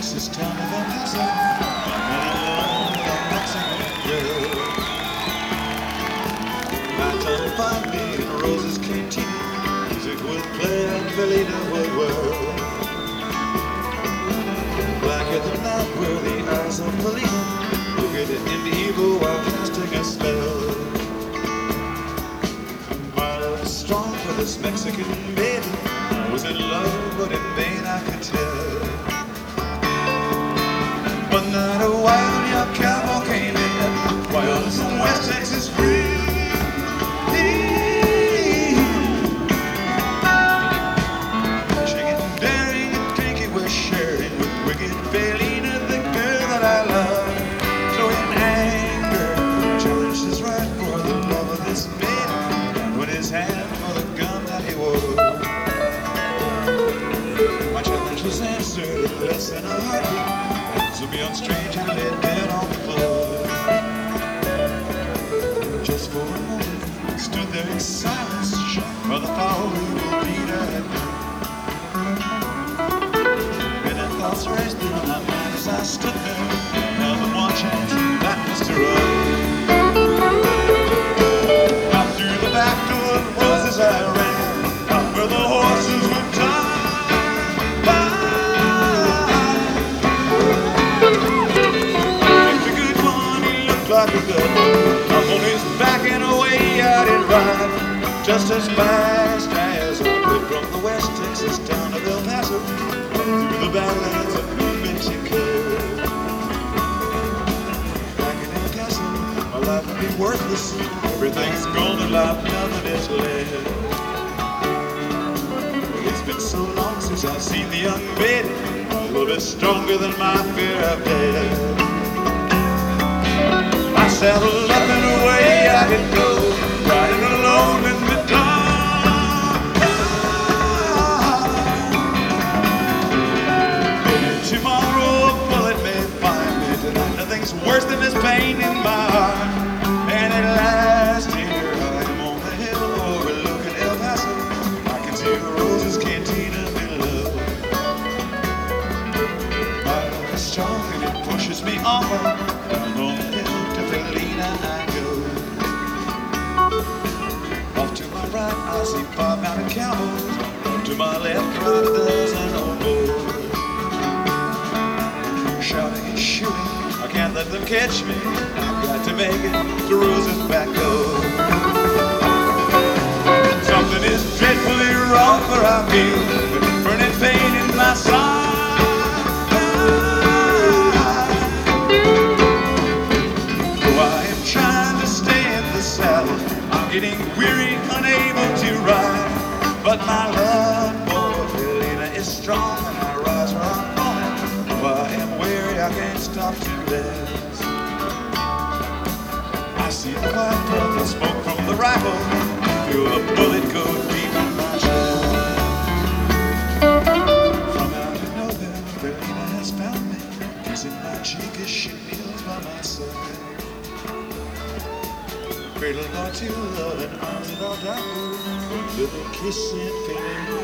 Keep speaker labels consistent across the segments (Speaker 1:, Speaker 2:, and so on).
Speaker 1: Texas town of El Paso, I'm in love with a Mexican girl. Nighttime find me in Rose's Cantina, music would play and Felina would whirl. Black at the night were the eyes of Felina, wicked and evil while casting a spell. My love was strong for this Mexican maiden, I was in love but in vain I could tell. One night a wild young cowboy came in, wild from West Texas free. Shaking, daring, and kinky, we're sharing with wicked Felina, the girl that I love. So in anger, challenged his right for the love of this maiden, put his hand for the gun that he wore. My challenge was answered in less than a heartbeat. So beyond strange and laid dead on the floor. Just for a moment, stood there in silence, shocked by the foul beat I had done. Many thoughts raced through my mind as I stood there, held in one chance, that was to run. Out through the back door of Rose's I ran, out where the horses would tie. Like a gun, up on his back and away I did ride, just as fast as I could from the West Texas town of El Paso through the badlands of New Mexico. Back in El Paso, my life would be worthless. Everything's gone in life, nothing is left. It's been so long since I've seen the young maiden, a little bit stronger than my fear of death. I saddled up and away I could go, riding alone in the dark. Maybe tomorrow a bullet may find me, tonight nothing's worse than this pain in my heart. And at last here I am on the hill overlooking El Paso, I can see Rose's Cantina below. My love is strong and it pushes me on down on the hill. Felina I go. Off to my right I see 5 mounted cowboys, to my left ride a dozen on board. Shouting and shooting, I can't let them catch me, I've got to make it to Rose's back door. Something is dreadfully wrong, for I feel burning pain in my side. I'm getting weary, unable to ride, but my love for Felina is strong, and I rise where I'm going. If I am weary, I can't stop to rest. I see the white puff of smoke from the rifle, feel the bullet go deep in my chest. From out of nowhere, Felina has found me, kissing my cheek as she kneels by my side. Cradle or to love and arms that are dark, little kissing Felina.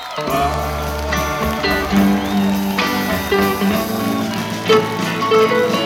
Speaker 1: Bye.